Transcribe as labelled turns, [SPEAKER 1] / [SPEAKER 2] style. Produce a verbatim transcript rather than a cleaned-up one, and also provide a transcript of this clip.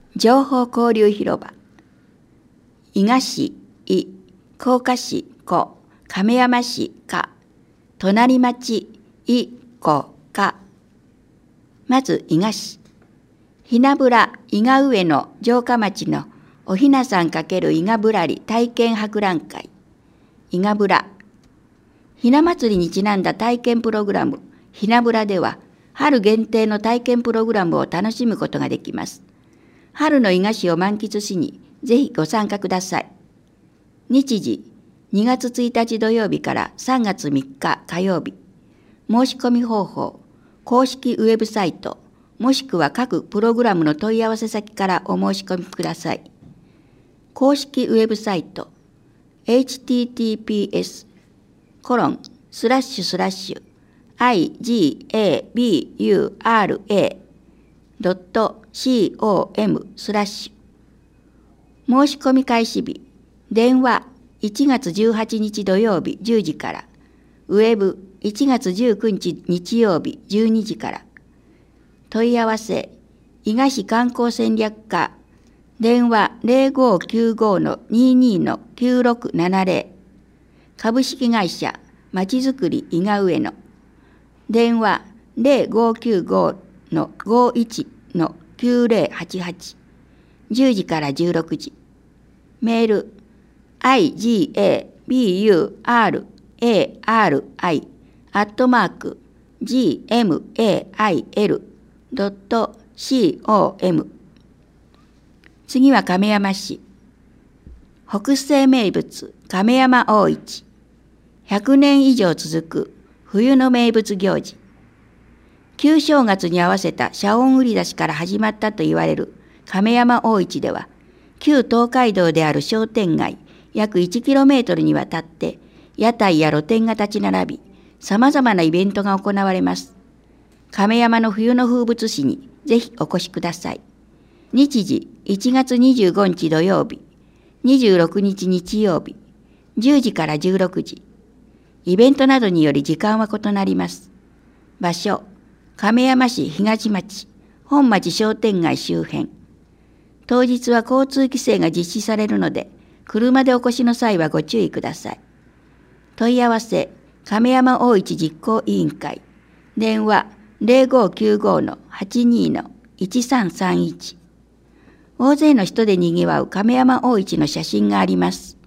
[SPEAKER 1] 情報交流広場。伊賀市、い、甲賀市、こ、亀山市、か、隣町、い、こ、か。まず伊賀市。ひなぶら伊賀上野城下町のおひなさん×伊賀ぶらり体験博覧会。伊賀ぶら。ひな祭りにちなんだ体験プログラム、ひなぶらでは、春限定の体験プログラムを楽しむことができます。春の伊賀市を満喫しに、ぜひご参加ください。日時、にがつついたち土曜日からさんがつみっか火曜日。申し込み方法、公式ウェブサイト、もしくは各プログラムの問い合わせ先からお申し込みください。公式ウェブサイト、エイチティーティーピーエス コロンスラッシュスラッシュ アイジーエービーユーアールエードットコム スラッシュ。申し込み開始日、電話いちがつじゅうはちにち土曜日じゅうじから、ウェブいちがつじゅうくにち日曜日じゅうにじから。問い合わせ、伊賀市観光戦略課、電話 ゼロごきゅうご にーにー きゅうろくななゼロ。株式会社まちづくり伊賀上野。電話 ゼロごきゅうご ごいち きゅうゼロはちはち。じゅうじからじゅうろくじ。メール アイジーエービーユーアールエーアールアイ アットマーク ジーエムエーアイエルドットコム。次は亀山市。北西名物亀山大市。ひゃくねん以上続く冬の名物行事。旧正月に合わせた謝恩売り出しから始まったと言われる亀山大市では、旧東海道である商店街約いちキロメートルにわたって屋台や露店が立ち並び、さまざまなイベントが行われます。亀山の冬の風物詩にぜひお越しください。日時いちがつにじゅうごにち土曜日、にじゅうろくにち日曜日、じゅうじからじゅうろくじ。イベントなどにより時間は異なります。場所、亀山市東町、本町商店街周辺。当日は交通規制が実施されるので、車でお越しの際はご注意ください。問い合わせ、亀山大市実行委員会。電話 ゼロごきゅうご はちにー いちさんさんいち。大勢の人で賑わう亀山大市の写真があります。